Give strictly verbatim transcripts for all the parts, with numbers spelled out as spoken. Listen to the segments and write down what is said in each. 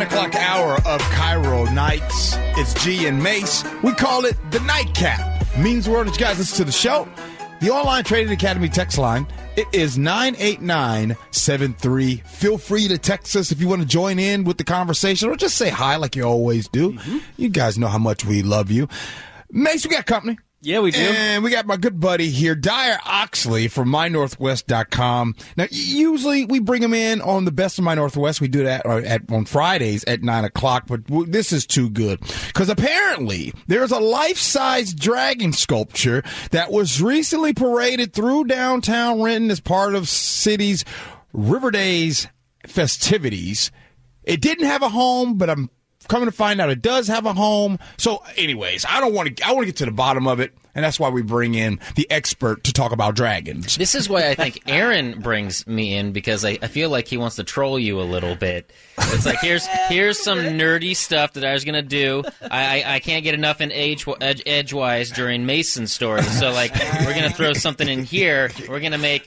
o'clock hour of Cairo Nights. It's G and Mace. We call it the Nightcap. Means the world that you guys listen to the show. The Online Trading Academy text line, it is nine eight nine seven three. Feel free to text us if you want to join in with the conversation or just say hi like you always do. Mm-hmm. You guys know how much we love you. Mace, we got company. Yeah, we do. And we got my good buddy here, Dyer Oxley from my northwest dot com. Now, usually we bring him in on the Best of My Northwest. We do that at, on Fridays at nine o'clock, but this is too good. Because apparently there's a life-size dragon sculpture that was recently paraded through downtown Renton as part of city's River Days festivities. It didn't have a home, but I'm coming to find out it does have a home. So anyways, I don't want to, I want to get to the bottom of it. And that's why we bring in the expert to talk about dragons. This is why I think Aaron brings me in, because I, I feel like he wants to troll you a little bit. It's like, here's here's some nerdy stuff that I was going to do. I, I I can't get enough in age, edge, edgewise during Mason's story. So, like, we're going to throw something in here. We're going to make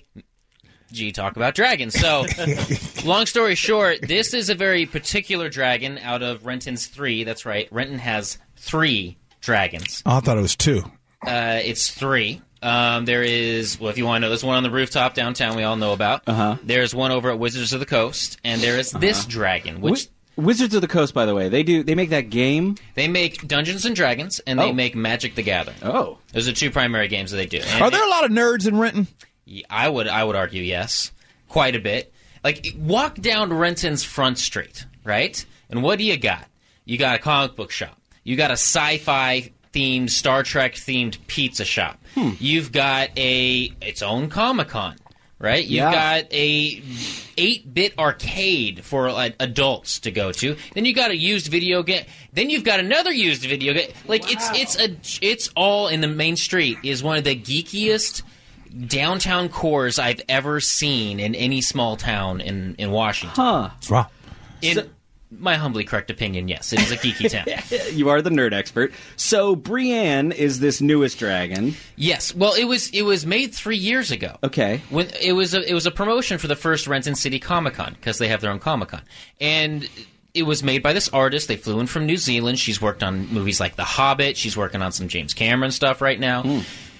G talk about dragons. So, long story short, this is a very particular dragon out of Renton's three. That's right. Renton has three dragons. Oh, I thought it was two. Uh, it's three. Um, there is, well, if you want to know, there's one on the rooftop downtown we all know about. Uh-huh. There's one over at Wizards of the Coast, and there is this uh-huh. dragon, which... Wi- Wizards of the Coast, by the way, they do they make that game? They make Dungeons and Dragons, and they oh. make Magic the Gathering. Oh. Those are two primary games that they do. And are there a lot of nerds in Renton? I would, I would argue yes. Quite a bit. Like, walk down Renton's Front Street, right? And what do you got? You got a comic book shop. You got a sci-fi themed, Star Trek themed pizza shop. Hmm. You've got a its own Comic-Con, right? You've yeah. got a eight-bit arcade for like, adults to go to. Then you got a used video game. Then you've got another used video game. Like wow. it's it's a it's all in the main street is one of the geekiest downtown cores I've ever seen in any small town in in Washington. Huh. Wow. In so- my humbly correct opinion, yes, it is a geeky town. You are the nerd expert. So Brienne is this newest dragon. Yes. Well, it was it was made three years ago. Okay. When it was a, it was a promotion for the first Renton City Comic Con because they have their own Comic Con, and it was made by this artist. They flew in from New Zealand. She's worked on movies like The Hobbit. She's working on some James Cameron stuff right now. Mm.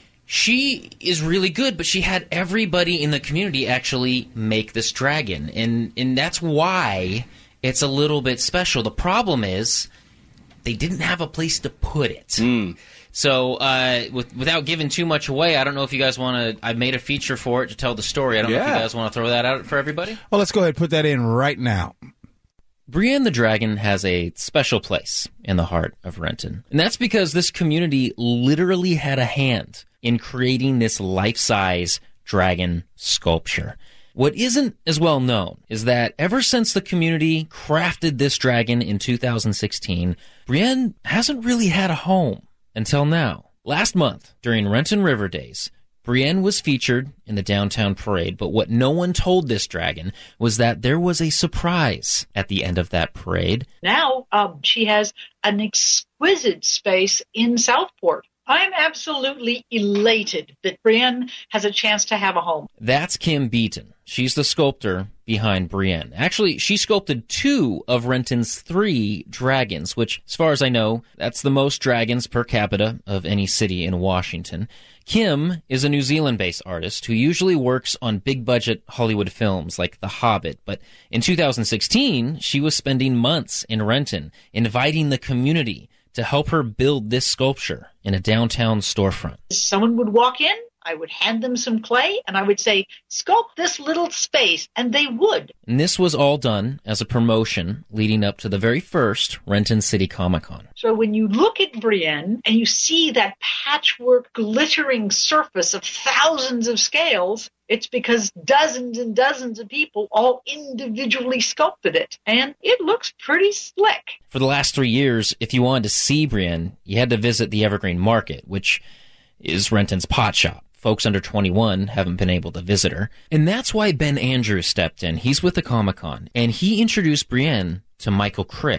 She is really good, but she had everybody in the community actually make this dragon, and and that's why it's a little bit special. The problem is they didn't have a place to put it. Mm. So uh, with, without giving too much away, I don't know if you guys want to... I made a feature for it to tell the story. I don't yeah. know if you guys want to throw that out for everybody. Well, let's go ahead and put that in right now. Brienne the Dragon has a special place in the heart of Renton. And that's because this community literally had a hand in creating this life-size dragon sculpture. What isn't as well known is that ever since the community crafted this dragon in two thousand sixteen, Brienne hasn't really had a home until now. Last month, during Renton River Days, Brienne was featured in the downtown parade, but what no one told this dragon was that there was a surprise at the end of that parade. Now um, she has an exquisite space in Southport. I'm absolutely elated that Brienne has a chance to have a home. That's Kim Beaton. She's the sculptor behind Brienne. Actually, she sculpted two of Renton's three dragons, which, as far as I know, that's the most dragons per capita of any city in Washington. Kim is a New Zealand-based artist who usually works on big-budget Hollywood films like The Hobbit, but in two thousand sixteen, she was spending months in Renton, inviting the community to help her build this sculpture in a downtown storefront. Someone would walk in, I would hand them some clay, and I would say, sculpt this little space, and they would. And this was all done as a promotion leading up to the very first Renton City Comic Con. So when you look at Brienne and you see that patchwork glittering surface of thousands of scales, it's because dozens and dozens of people all individually sculpted it. And it looks pretty slick. For the last three years, if you wanted to see Brienne, you had to visit the Evergreen Market, which is Renton's pot shop. Folks under twenty-one haven't been able to visit her. And that's why Ben Andrews stepped in. He's with the Comic-Con, and he introduced Brienne to Michael Christ,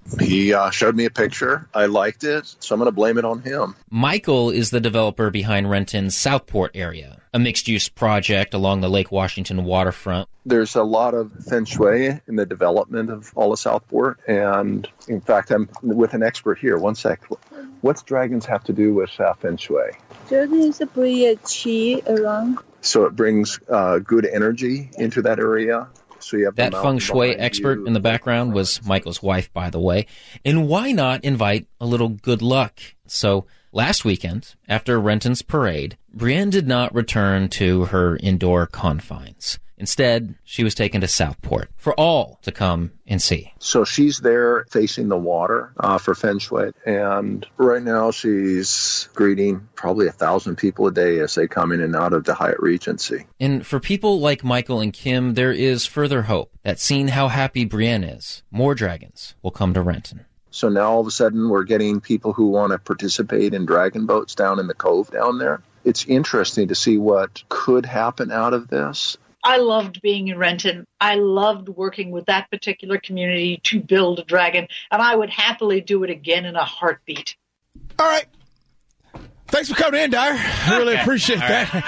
He uh, showed me a picture. I liked it, so I'm going to blame it on him. Michael is the developer behind Renton's Southport area, a mixed-use project along the Lake Washington waterfront. There's a lot of feng shui in the development of all of Southport, and in fact, I'm with an expert here. One sec. What's dragons have to do with uh, feng shui? Dragons bring qi around. So it brings uh, good energy into that area. So you have that feng shui expert you. in the background was Michael's wife, by the way. And why not invite a little good luck? So last weekend, after Renton's parade, Brienne did not return to her indoor confines. Instead, she was taken to Southport for all to come and see. So she's there facing the water uh, for feng shui. And right now she's greeting probably a thousand people a day as they come in and out of the Hyatt Regency. And for people like Michael and Kim, there is further hope that seeing how happy Brienne is, more dragons will come to Renton. So now all of a sudden we're getting people who want to participate in dragon boats down in the cove down there. It's interesting to see what could happen out of this. I loved being in Renton. I loved working with that particular community to build a dragon, and I would happily do it again in a heartbeat. All right. Thanks for coming in, Dyer. I really appreciate All that.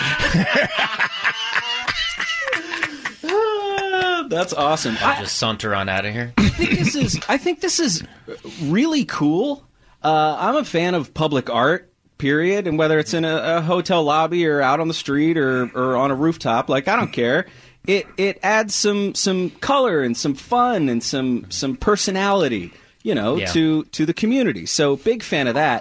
Right. uh, that's awesome. I'll I, just saunter on out of here. I think this is. I think this is really cool. Uh, I'm a fan of public art. Period, and whether it's in a, a hotel lobby or out on the street or, or on a rooftop, like I don't care. It it adds some some color and some fun and some some personality, you know, yeah. to to the community. So big fan of that.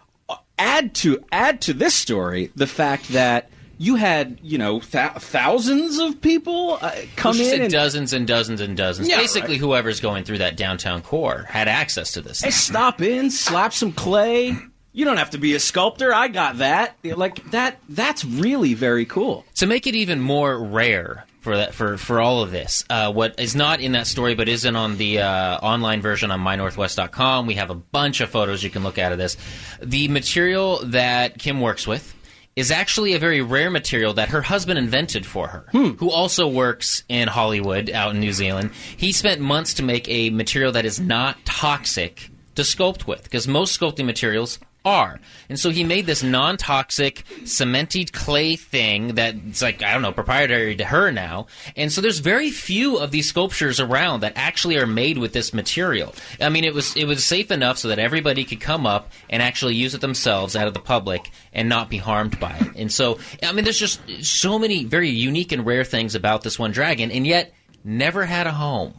Add to add to this story the fact that you had, you know, th- thousands of people uh, come well, in. And dozens and dozens and dozens. Yeah, Basically, right. whoever's going through that downtown core had access to this. Hey, stop in, slap some clay. You don't have to be a sculptor. I got that. Like that. That's really very cool. To make it even more rare for that, for, for all of this, uh, what is not in that story but isn't on the uh, online version on my northwest dot com. We have a bunch of photos you can look at of this. The material that Kim works with is actually a very rare material that her husband invented for her, hmm. who also works in Hollywood out in New Zealand. He spent months to make a material that is not toxic to sculpt with, because most sculpting materials are. And so he made this non-toxic cemented clay thing that's like, I don't know, proprietary to her now. And so there's very few of these sculptures around that actually are made with this material. I mean, it was it was safe enough so that everybody could come up and actually use it themselves out of the public and not be harmed by it. And so, I mean, there's just so many very unique and rare things about this one dragon, and yet never had a home.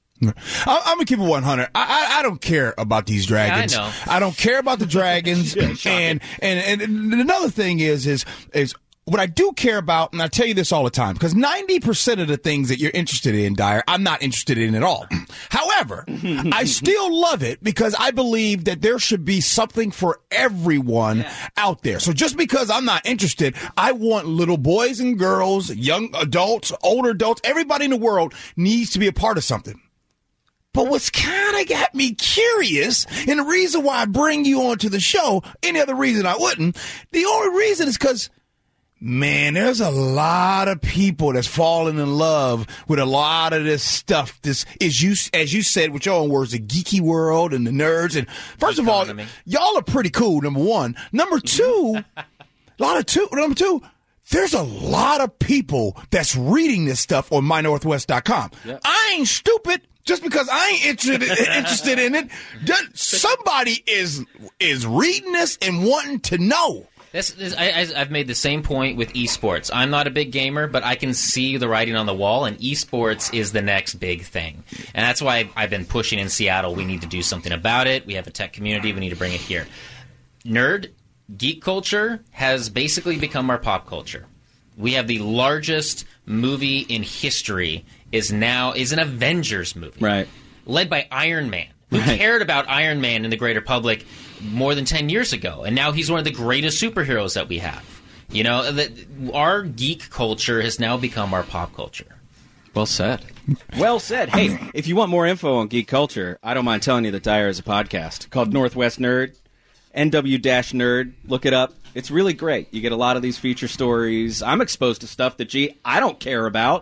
I'm gonna keep it one hundred. I, I I don't care about these dragons. Yeah, I know. I don't care about the dragons. Yeah, and, and and another thing is is is what I do care about, and I tell you this all the time, because ninety percent of the things that you're interested in, Dyer, I'm not interested in at all. However, I still love it because I believe that there should be something for everyone yeah. out there. So just because I'm not interested, I want little boys and girls, young adults, older adults, everybody in the world needs to be a part of something. But what's kind of got me curious, and the reason why I bring you onto the show, any other reason I wouldn't, the only reason is because, man, there's a lot of people that's falling in love with a lot of this stuff. This is, you, as you said with your own words, the geeky world and the nerds. And first of all, y'all are pretty cool, number one. Number two, a lot of two, number two, there's a lot of people that's reading this stuff on my northwest dot com. Yep. I ain't stupid. Just because I ain't interested interested in it, somebody is is reading this and wanting to know. This, this I, I've made the same point with esports. I'm not a big gamer, but I can see the writing on the wall, and esports is the next big thing. And that's why I've been pushing in Seattle. We need to do something about it. We have a tech community. We need to bring it here. Nerd, geek culture has basically become our pop culture. We have the largest movie in history is now is an Avengers movie, right? Led by Iron Man, who right. cared about Iron Man in the greater public more than ten years ago, and now he's one of the greatest superheroes that we have. You know, that our geek culture has now become our pop culture. Well said. Well said. Hey, if you want more info on geek culture, I don't mind telling you that Dyer has a podcast called Northwest Nerd, N W Nerd. Look it up. It's really great. You get a lot of these feature stories. I'm exposed to stuff that, gee, I don't care about.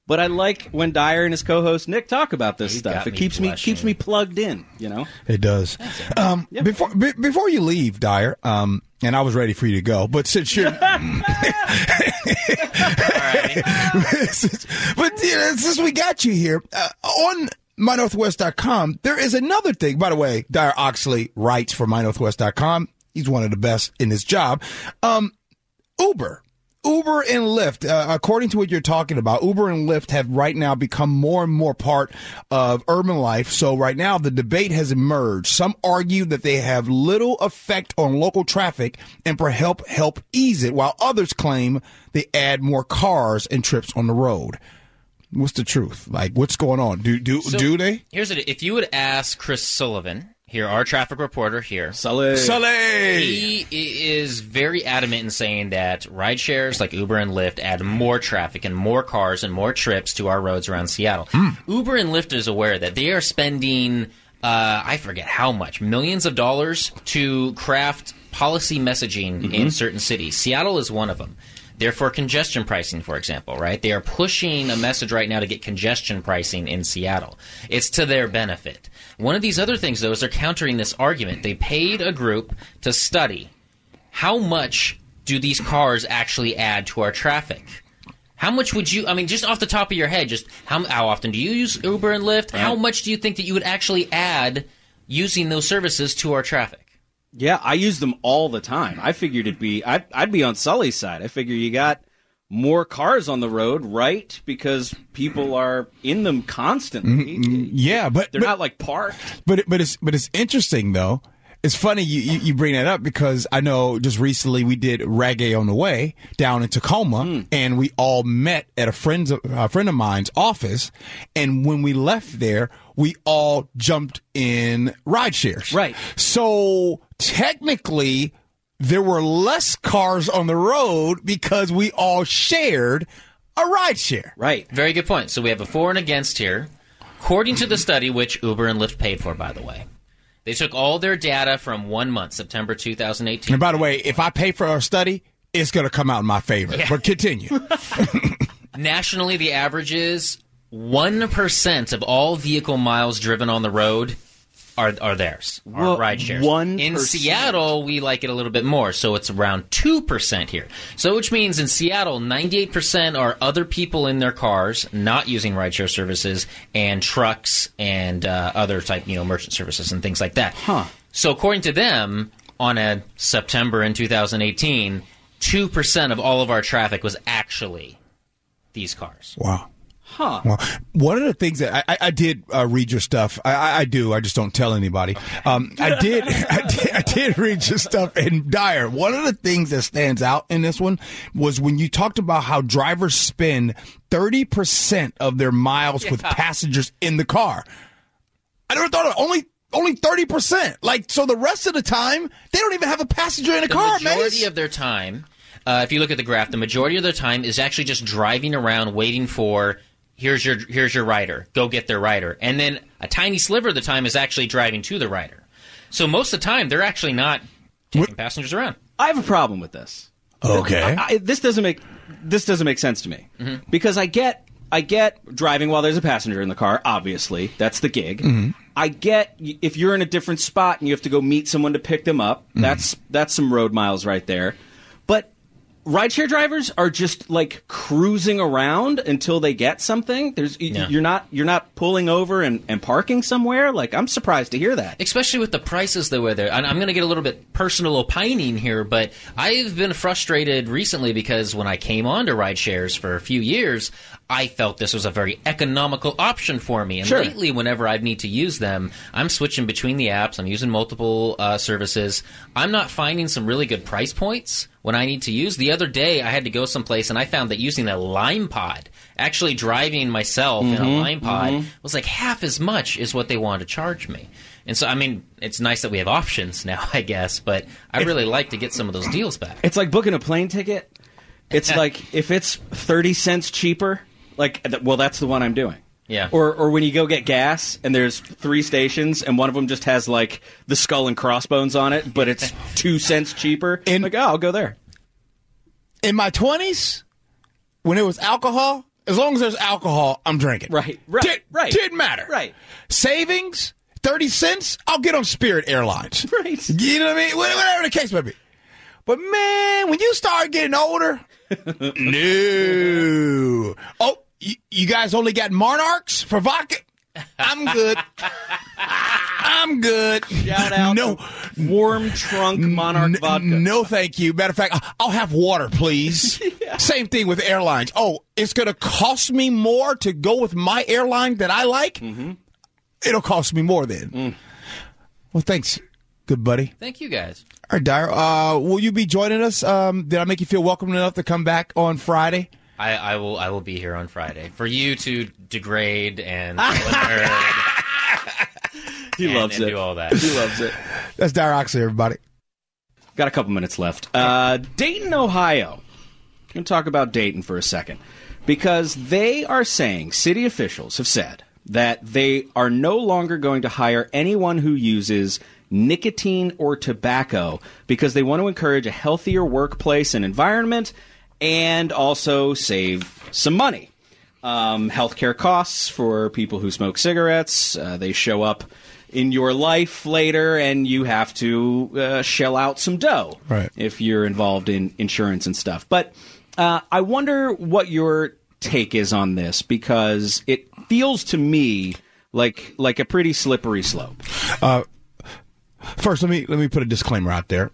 But I like when Dyer and his co-host Nick talk about this You stuff. got It me keeps me blushing. keeps me plugged in. You know. It does. Um, Yep. Before be, before you leave, Dyer, um, and I was ready for you to go, but since you're, but you know, since we got you here uh, on my northwest dot com, there is another thing. By the way, Dyer Oxley writes for my northwest dot com. He's one of the best in his job. Um, Uber. Uber and Lyft, uh, according to what you're talking about, Uber and Lyft have right now become more and more part of urban life. So right now the debate has emerged. Some argue that they have little effect on local traffic and for help help ease it, while others claim they add more cars and trips on the road. What's the truth? Like, what's going on? Do do So, do they? Here's it. If you would ask Chris Sullivan, here, our traffic reporter here, Sully. Sully! he is very adamant in saying that ride shares like Uber and Lyft add more traffic and more cars and more trips to our roads around Seattle. Mm. Uber and Lyft is aware that they are spending, uh, I forget how much, millions of dollars to craft policy messaging Mm-hmm. in certain cities. Seattle is one of them. Therefore, congestion pricing, for example, right? They are pushing a message right now to get congestion pricing in Seattle. It's to their benefit. One of these other things, though, is they're countering this argument. They paid a group to study how much do these cars actually add to our traffic. How much would you, I mean, just off the top of your head, just how, how often do you use Uber and Lyft? How much do you think that you would actually add using those services to our traffic? Yeah, I use them all the time. I figured it'd be I'd, I'd be on Sully's side. I figure you got more cars on the road, right? Because people are in them constantly. Yeah, but They're but, not like parked. But it, but it's but it's interesting though. It's funny you, you, you bring that up because I know just recently we did Reggae on the Way down in Tacoma, Mm. and we all met at a friend's a friend of mine's office, and when we left there, we all jumped in ride shares. Right. So technically, there were less cars on the road because we all shared a ride share. Right. Very good point. So we have a for and against here. According to the study, which Uber and Lyft paid for, by the way, they took all their data from one month, September two thousand eighteen. And by the way, if I pay for our study, it's going to come out in my favor. Yeah. But continue. Nationally, the average is one percent of all vehicle miles driven on the road are are theirs, are Well, ride shares. one In percent. Seattle, we like it a little bit more, so it's around two percent here. So which means in Seattle, ninety-eight percent are other people in their cars not using rideshare services and trucks and uh, other type, you know, merchant services and things like that. Huh. So according to them, on a September in two thousand eighteen, two percent of all of our traffic was actually these cars. Wow. Huh. Well, one of the things that I, I, I did uh, read your stuff. I, I, I do. I just don't tell anybody. Um, I did. I did. I did read your stuff. And Dyer, one of the things that stands out in this one was when you talked about how drivers spend thirty percent of their miles with passengers in the car. I never thought of only. Only thirty percent. Like, so the rest of the time, they don't even have a passenger in the, The car, man. majority of their time, uh, if you look at the graph, the majority of their time is actually just driving around waiting for, here's your here's your rider, go get their rider. And then a tiny sliver of the time is actually driving to the rider. So most of the time, they're actually not taking What- passengers around. I have a problem with this. Okay. I, I, this doesn't make this doesn't make sense to me because I get I get driving while there's a passenger in the car. Obviously, that's the gig. I get y- if you're in a different spot and you have to go meet someone to pick them up. That's that's some road miles right there. But rideshare drivers are just like cruising around until they get something. There's y- Yeah. you're not you're not pulling over and, and parking somewhere. Like I'm surprised to hear that. Especially with the prices that were there. And I'm going to get a little bit personal opining here, but I've been frustrated recently because when I came on to ride shares for a few years, I felt this was a very economical option for me. And Sure. lately, whenever I need to use them, I'm switching between the apps. I'm using multiple uh, services. I'm not finding some really good price points when I need to use. The other day, I had to go someplace, and I found that using a Lime Pod, actually driving myself in a Lime Pod, was like half as much as what they wanted to charge me. And so, I mean, it's nice that we have options now, I guess, but I really like to get some of those deals back. It's like booking a plane ticket. It's like if it's thirty cents cheaper, like th- well, that's the one I'm doing. Yeah. Or or when you go get gas and there's three stations and one of them just has like the skull and crossbones on it, but it's two cents cheaper. In- like, oh, I'll go there. In my twenties, when it was alcohol, As long as there's alcohol, I'm drinking. Right, right, Did, right. Didn't matter. Right. Savings, thirty cents, I'll get on Spirit Airlines. Right. You know what I mean? Whatever the case may be. But, man, when you start getting older, no. Oh, you, you guys only got Monarchs for vodka? I'm good. I'm good. Shout out no, to Warm Trunk Monarch n- Vodka. No, thank you. Matter of fact, I'll have water, please. Yeah. Same thing with airlines. Oh, it's going to cost me more to go with my airline that I like? Mm-hmm. It'll cost me more then. Mm. Well, thanks, good buddy. Thank you, guys. All right, Dyer, uh, will you be joining us? Um, did I make you feel welcome enough to come back on Friday? I, I will. I will be here on Friday for you to degrade and nerd. He and, loves and it. Do all that. He loves it. That's Dyer Oxley, everybody. Got a couple minutes left. Uh, Dayton, Ohio. I'm going to talk about Dayton for a second because they are saying, city officials have said that they are no longer going to hire anyone who uses nicotine or tobacco because they want to encourage a healthier workplace and environment and also save some money. Um, healthcare costs for people who smoke cigarettes, uh, they show up in your life later and you have to uh, shell out some dough right. if you're involved in insurance and stuff. But uh, I wonder what your take is on this because it feels to me like like a pretty slippery slope. Uh, first, let me let me put a disclaimer out there.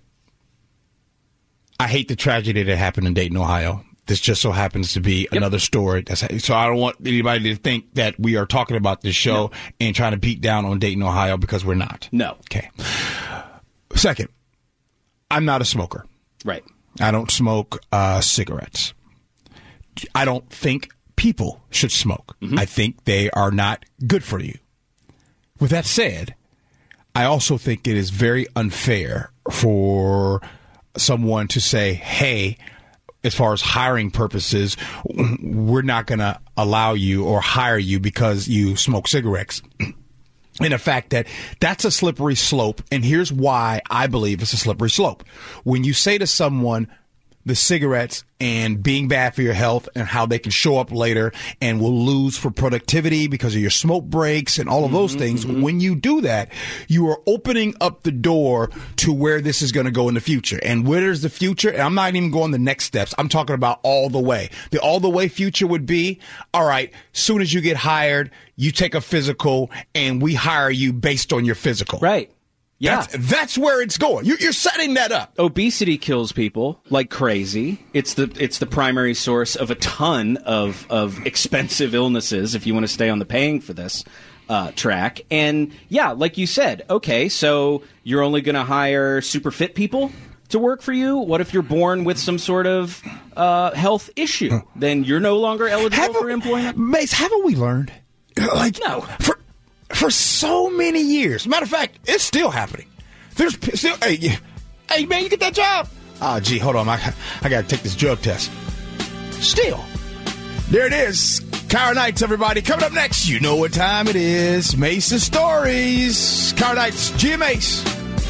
I hate the tragedy that happened in Dayton, Ohio. This just so happens to be yep. another story. That's, so I don't want anybody to think that we are talking about this show no. and trying to beat down on Dayton, Ohio, because we're not. No. Okay. Second, I'm not a smoker. Right. I don't smoke uh, cigarettes. I don't think people should smoke. Mm-hmm. I think they are not good for you. With that said, I also think it is very unfair for someone to say, hey, as far as hiring purposes, we're not going to allow you or hire you because you smoke cigarettes. And the fact that that's a slippery slope, and here's why I believe it's a slippery slope. When you say to someone, the cigarettes and being bad for your health and how they can show up later and will lose for productivity because of your smoke breaks and all of those mm-hmm, things. Mm-hmm. When you do that, you are opening up the door to where this is going to go in the future. And where's the future? And I'm not even going the next steps. I'm talking about all the way. The all the way future would be, all right, soon as you get hired, you take a physical and we hire you based on your physical. Right. Yeah, that's, that's where it's going. You're, you're setting that up. Obesity kills people like crazy. It's the it's the primary source of a ton of of expensive illnesses. If you want to stay on the paying for this uh, track, and yeah, like you said, okay, so you're only going to hire super fit people to work for you. What if you're born with some sort of uh, health issue? Then you're no longer eligible haven't, for employment. Mace, haven't we learned? Like no for. For so many years. Matter of fact, it's still happening. There's still, hey, hey man, you get that job? Ah, oh, gee, hold on. I, I got to take this drug test. Still. There it is. Kyra Nights, everybody. Coming up next, you know what time it is. Mace's Stories. Kyra Nights, G M Ace.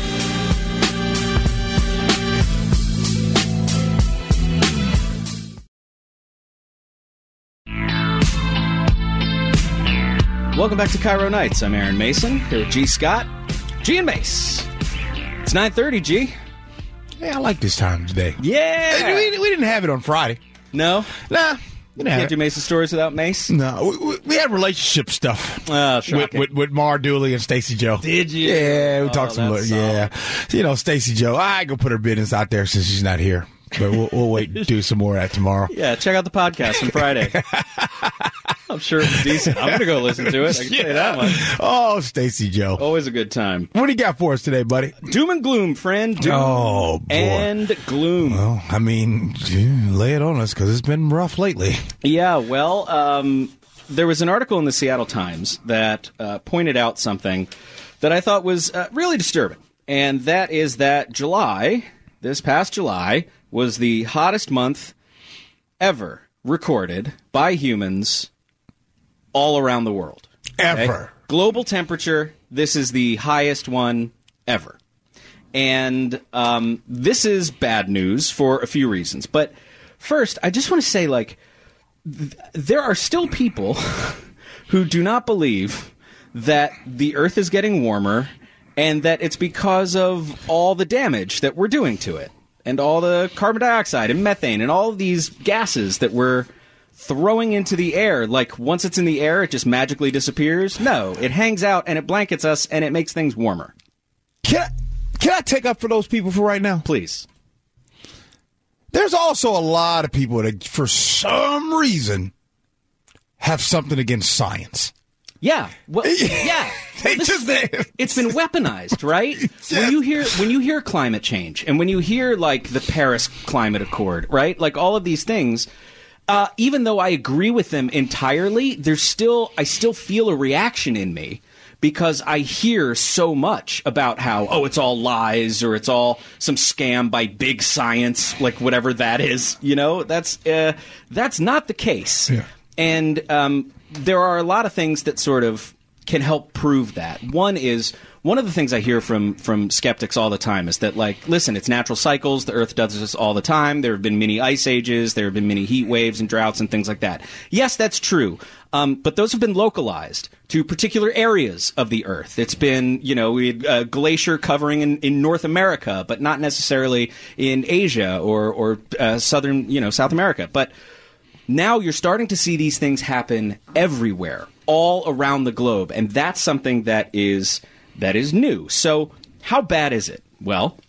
Welcome back to Cairo Nights. I'm Aaron Mason, here with G. Scott, G and Mace. It's nine thirty, G. Hey, I like this time today. Yeah! We, we didn't have it on Friday. No? Nah. You can't do Mason Stories without Mace? No. We, we had relationship stuff. Oh, with, with, with Mara Dooley and Stacey Joe. Did you? Yeah, we oh, talked some. Yeah. You know, Stacey Joe, I go put her business out there since she's not here. But we'll, we'll wait and do some more of that tomorrow. Yeah, check out the podcast on Friday. I'm sure it's decent. I'm going to go listen to it. I can yeah. tell you that much. Oh, Stacey Joe. Always a good time. What do you got for us today, buddy? Doom and gloom, friend. Doom oh, boy. and gloom. Well, I mean, lay it on us because it's been rough lately. Yeah, well, um, there was an article in the Seattle Times that uh, pointed out something that I thought was uh, really disturbing. And that is that July, this past July, was the hottest month ever recorded by humans all around the world. Ever. Okay? Global temperature, this is the highest one ever. And um, this is bad news for a few reasons. But first, I just want to say, like, th- there are still people who do not believe that the Earth is getting warmer and that it's because of all the damage that we're doing to it and all the carbon dioxide and methane and all of these gases that we're throwing into the air. Like, once it's in the air, it just magically disappears. No, it hangs out and it blankets us and it makes things warmer. Can I, can I take up for those people for right now? Please. There's also a lot of people that, for some reason, have something against science. Yeah, well, yeah. They Well, this just- is- it's been weaponized, right? Yeah. When you hear when you hear climate change, and when you hear like the Paris Climate Accord, right? Like all of these things, uh, even though I agree with them entirely, there's still I still feel a reaction in me because I hear so much about how oh it's all lies or it's all some scam by big science, like whatever that is. You know, that's uh, that's not the case. Yeah. And um, there are a lot of things that sort of can help prove that. One is, one of the things I hear from, from skeptics all the time is that, like, listen, it's natural cycles. The Earth does this all the time. There have been many ice ages. There have been many heat waves and droughts and things like that. Yes, that's true. Um, but those have been localized to particular areas of the Earth. It's been, you know, we had a glacier covering in, in North America, but not necessarily in Asia or, or uh, southern, you know, South America. But now you're starting to see these things happen everywhere, all around the globe, and that's something that is that is new. So how bad is it? Well,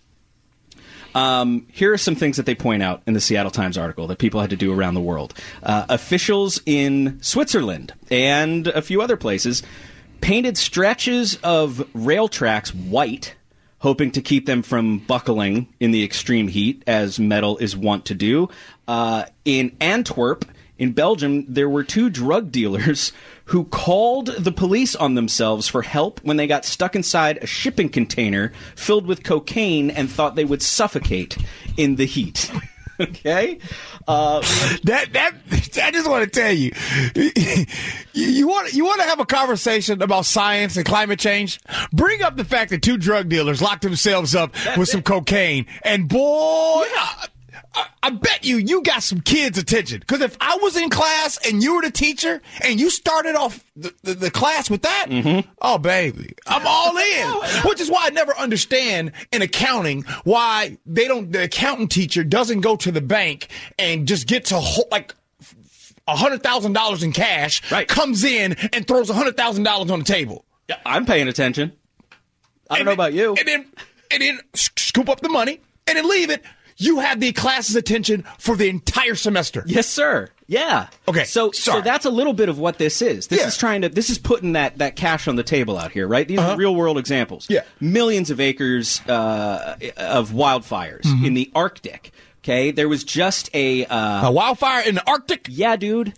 um, here are some things that they point out in the Seattle Times article that people had to do around the world. Uh, officials in Switzerland and a few other places painted stretches of rail tracks white, hoping to keep them from buckling in the extreme heat, as metal is wont to do. Uh, in Antwerp, in Belgium, there were two drug dealers who called the police on themselves for help when they got stuck inside a shipping container filled with cocaine and thought they would suffocate in the heat. Okay? Uh, That that I just want to tell you, you, you want you want to have a conversation about science and climate change. Bring up the fact that two drug dealers locked themselves up with some cocaine, and boy, I, I, I bet you you got some kids' attention. Because if I was in class and you were the teacher and you started off the, the, the class with that, mm-hmm. oh baby, I'm all in. Which is why I never understand in accounting why they don't. The accountant teacher doesn't go to the bank and just gets a whole like. one hundred thousand dollars in cash, right. comes in and throws one hundred thousand dollars on the table. Yeah, I'm paying attention. I don't and know then, about you. And then, and then scoop up the money and then leave it. You have the class's attention for the entire semester. Yes, sir. Yeah. Okay, So, sorry. so that's a little bit of what this is. This Yeah. is trying to. This is putting that, that cash on the table out here, right? These Uh-huh. are real world examples. Yeah. Millions of acres uh, of wildfires Mm-hmm. in the Arctic. Okay. There was just a. Uh, A wildfire in the Arctic? yeah, dude.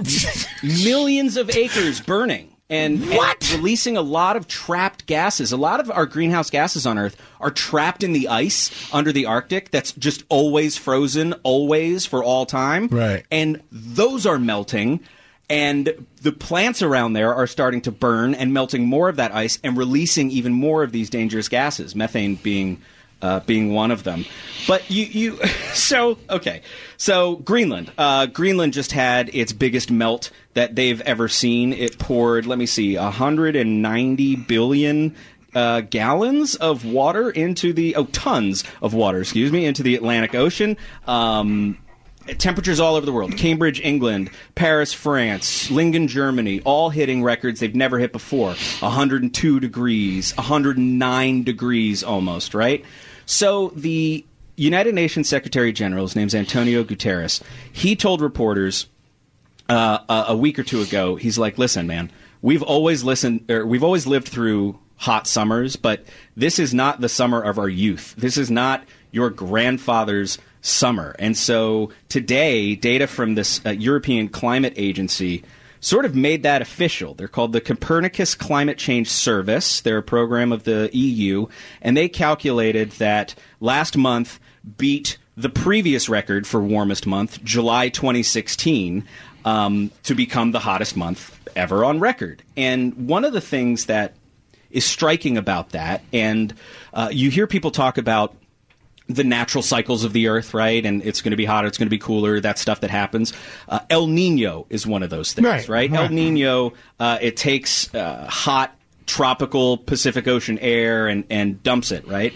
Millions of acres burning. And, What? and releasing a lot of trapped gases. A lot of our greenhouse gases on Earth are trapped in the ice under the Arctic that's just always frozen, always for all time. Right. And those are melting, and the plants around there are starting to burn and melting more of that ice and releasing even more of these dangerous gases, methane being uh, being one of them. But you, you so, okay. So Greenland. Uh, Greenland just had its biggest melt that they've ever seen. It poured, let me see, one hundred ninety billion uh, gallons of water into the, oh, tons of water, excuse me, into the Atlantic Ocean. Um, temperatures all over the world. Cambridge, England, Paris, France, Lingen, Germany, all hitting records they've never hit before. one hundred two degrees, one hundred nine degrees almost, right? So the United Nations Secretary General, his name's Antonio Guterres, he told reporters uh, a, a week or two ago, he's like, listen, man, we've always listened, or we've always lived through hot summers, but this is not the summer of our youth. This is not your grandfather's summer. And so today, data from this uh, European Climate Agency sort of made that official. They're called the Copernicus Climate Change Service. They're a program of the E U, and they calculated that last month beat the previous record for warmest month, July twenty sixteen, um, to become the hottest month ever on record. And one of the things that is striking about that, and uh, you hear people talk about the natural cycles of the Earth, right? And it's going to be hotter, it's going to be cooler, that stuff that happens. Uh, El Nino is one of those things, Right, right? right. El Nino, uh, it takes uh, hot, tropical Pacific Ocean air and, and dumps it, right?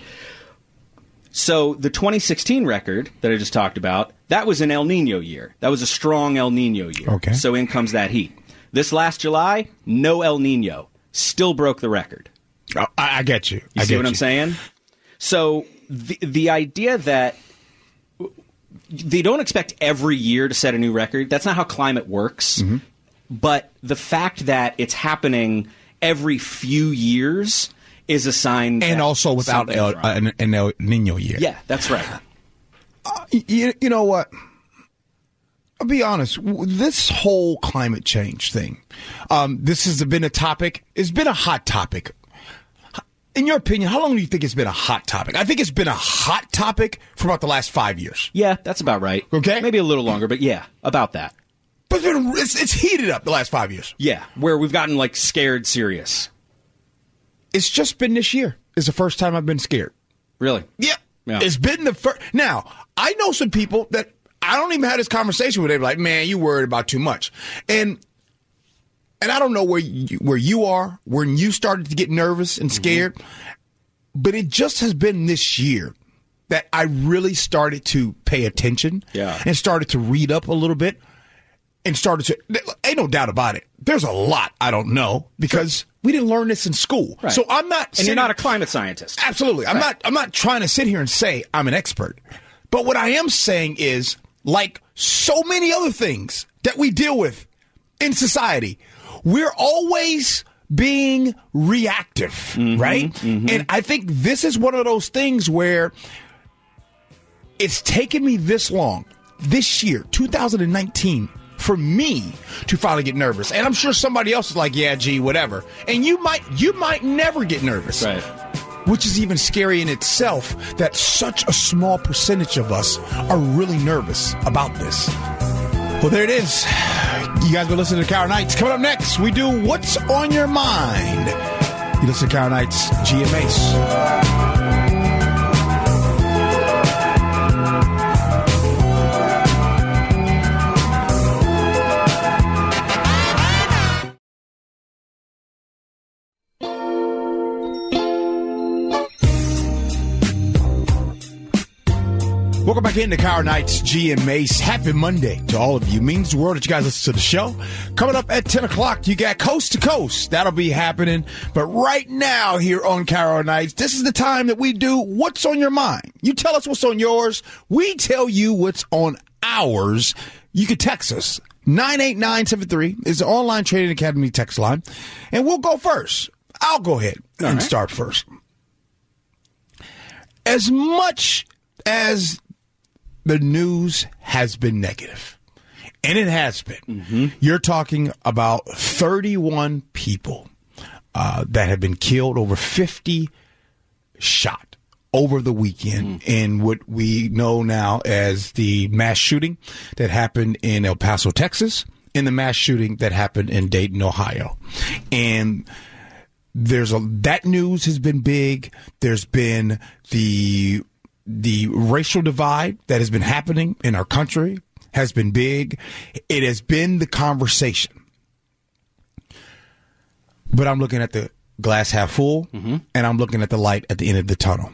So the twenty sixteen record that I just talked about, that was an El Nino year. That was a strong El Nino year. Okay. So in comes that heat. This last July, no El Nino. Still broke the record. Oh, I, I get you. You I see get what I'm you. saying? So the the idea that they don't expect every year to set a new record, that's not how climate works. Mm-hmm. But the fact that it's happening every few years is a sign And that also without something's El, wrong. an, an El Nino year. Yeah, that's right. You, you know what? I'll be honest. w- This whole climate change thing, um, this has been a topic. It's been a hot topic. In your opinion, how long do you think it's been a hot topic? I think it's been a hot topic for about the last five years. Yeah, that's about right. Okay. Maybe a little longer, but yeah, about that. But it's, been, it's, it's heated up the last five years. Yeah, where we've gotten like scared serious. It's just been this year. It's the first time I've been scared. Really? Yeah. Yeah. It's been the first. Now, I know some people that I don't even have this conversation with. They're like, man, you worried about too much. And and I don't know where you, where you are, when you started to get nervous and scared. Mm-hmm. But it just has been this year that I really started to pay attention Yeah. and started to read up a little bit and started to, ain't no doubt about it. There's a lot I don't know because we didn't learn this in school. Right. So I'm not And sitting- you're not a climate scientist. Absolutely. I'm not I'm not trying to sit here and say I'm an expert. But what I am saying is, like so many other things that we deal with in society, we're always being reactive, Mm-hmm, right? And I think this is one of those things where it's taken me this long, this year, two thousand nineteen, for me to finally get nervous. And I'm sure somebody else is like, yeah, gee, whatever. And you might you might never get nervous. Right. Which is even scary in itself that such a small percentage of us are really nervous about this. Well, there it is. You guys been listening to Coward Nights. Coming up next, we do What's on Your Mind. You listen to Coward Nights, G M Ace. Welcome back into Coward Nights, G and Mace. Happy Monday to all of you. Means the world that you guys listen to the show. Coming up at ten o'clock, you got Coast to Coast. That'll be happening. But right now here on Coward Nights, this is the time that we do What's on Your Mind. You tell us what's on yours. We tell you what's on ours. You can text us. nine eight nine seven three is the Online Trading Academy text line. And we'll go first. I'll go ahead All and right. start first. As much as the news has been negative, and it has been. Mm-hmm. You're talking about thirty-one people uh, that have been killed, over fifty shot over the weekend Mm. in what we know now as the mass shooting that happened in El Paso, Texas, and the mass shooting that happened in Dayton, Ohio. And there's a that news has been big. There's been the the racial divide that has been happening in our country has been big. It has been the conversation. But I'm looking at the glass half full, Mm-hmm. and I'm looking at the light at the end of the tunnel.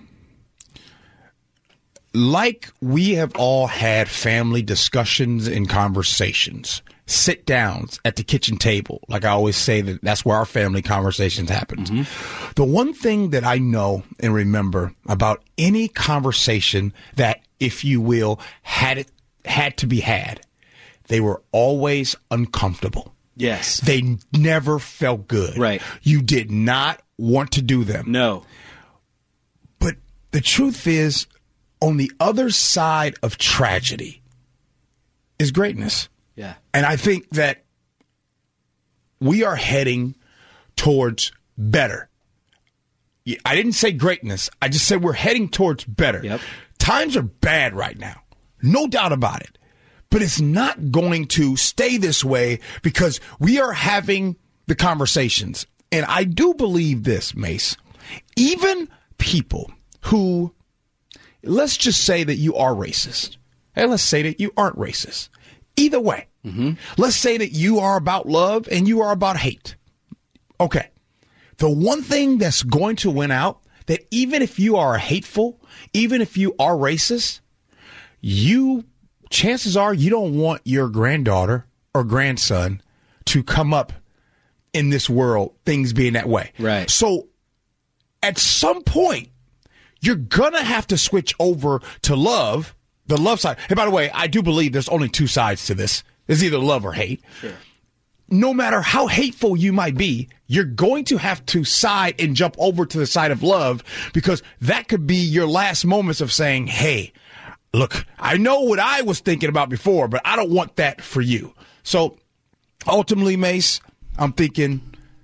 Like we have all had family discussions and conversations, sit downs at the kitchen table. Like I always say, that that's where our family conversations happen. Mm-hmm. The one thing that I know and remember about any conversation that, if you will, had it had to be had, they were always uncomfortable. Yes. They never felt good. Right. You did not want to do them. No. But the truth is, on the other side of tragedy is greatness. Yeah. And I think that we are heading towards better. Yeah, I didn't say greatness. I just said we're heading towards better. Yep. Times are bad right now. No doubt about it. But it's not going to stay this way because we are having the conversations. And I do believe this, Mace. Even people who let's just say that you are racist. And let's say that you aren't racist. Either way, mm-hmm. let's say that you are about love and you are about hate. Okay. The one thing that's going to win out, that even if you are hateful, even if you are racist, you, chances are you don't want your granddaughter or grandson to come up in this world, things being that way. Right. So at some point, you're going to have to switch over to love, the love side. And by the way, I do believe there's only two sides to this. There's either love or hate. Sure. No matter how hateful you might be, you're going to have to side and jump over to the side of love, because that could be your last moments of saying, hey, look, I know what I was thinking about before, but I don't want that for you. So ultimately, Mace, I'm thinking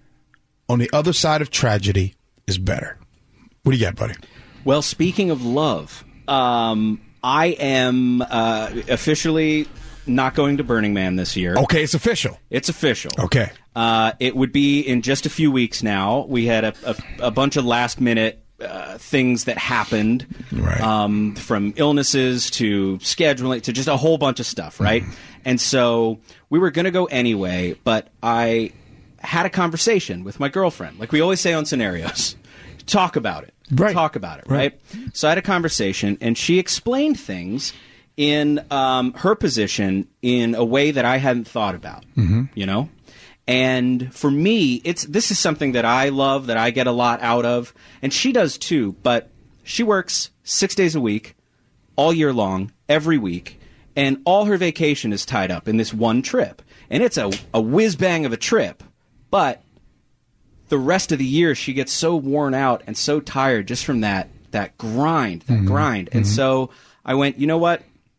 on the other side of tragedy is better. What do you got, buddy? Well, speaking of love, um, I am uh, officially not going to Burning Man this year. Okay, it's official. It's official. Okay. Uh, it would be in just a few weeks now. We had a, a, a bunch of last-minute uh, things that happened, right. um, from illnesses to scheduling to just a whole bunch of stuff, right? Mm-hmm. And so we were going to go anyway, but I had a conversation with my girlfriend. Like we always say on Scenarios, talk about it. Right. Talk about it, right. right? So I had a conversation, and she explained things in um, her position in a way that I hadn't thought about, mm-hmm. you know? And for me, it's this is something that I love, that I get a lot out of, and she does too, but she works six days a week, all year long, every week, and all her vacation is tied up in this one trip. And it's a, a whiz-bang of a trip, but the rest of the year she gets so worn out and so tired just from that that grind, that mm-hmm. grind. And mm-hmm. so I went, you know what?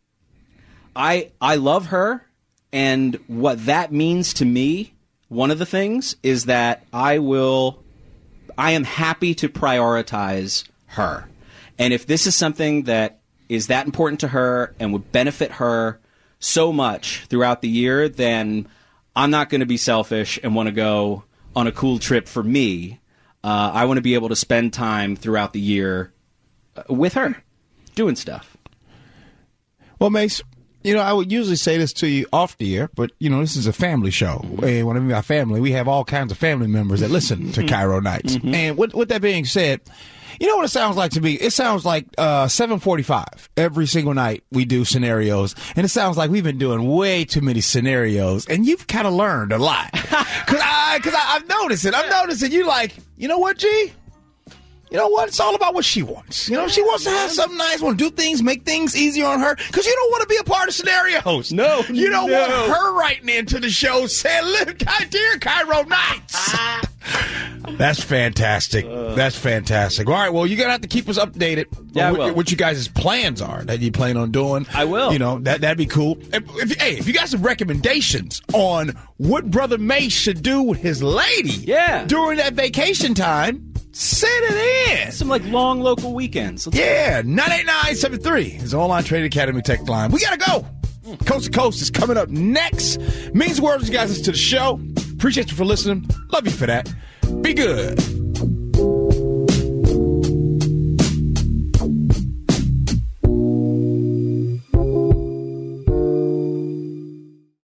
I I love her, and what that means to me, one of the things is that I will, I am happy to prioritize her. And if this is something that is that important to her and would benefit her so much throughout the year, then I'm not going to be selfish and want to go on a cool trip for me. Uh, I want to be able to spend time throughout the year with her, doing stuff. Well, Mace, you know, I would usually say this to you off the air, but, you know, this is a family show. And when I mean by family, we have all kinds of family members that listen to Cairo Nights. Mm-hmm. And with, with that being said, you know what it sounds like to me? It sounds like uh, seven forty-five every single night we do Scenarios. And it sounds like we've been doing way too many scenarios. And you've kind of learned a lot. Because I, cause I, I've noticed it. I'm noticing you like, you know what, G? You know what? It's all about what she wants. You know, she wants to have something nice, want to do things, make things easier on her, because you don't want to be a part of Scenarios. No, You don't no. want her writing into the show saying, "Look, dear Cairo Nights." That's fantastic. Uh, That's fantastic. All right, well, you're going to have to keep us updated yeah, on what, what you guys' plans are that you plan on doing. I will. You know, that, that'd be cool. If, if, hey, if you got some recommendations on what Brother Mace should do with his lady yeah. during that vacation time, send it in. Some like long local weekends. Let's yeah, nine eight nine seven three is the Online Trading Academy text line. We got to go. Coast to Coast is coming up next. Means the world to you guys listen to the show. Appreciate you for listening. Love you for that. Be good.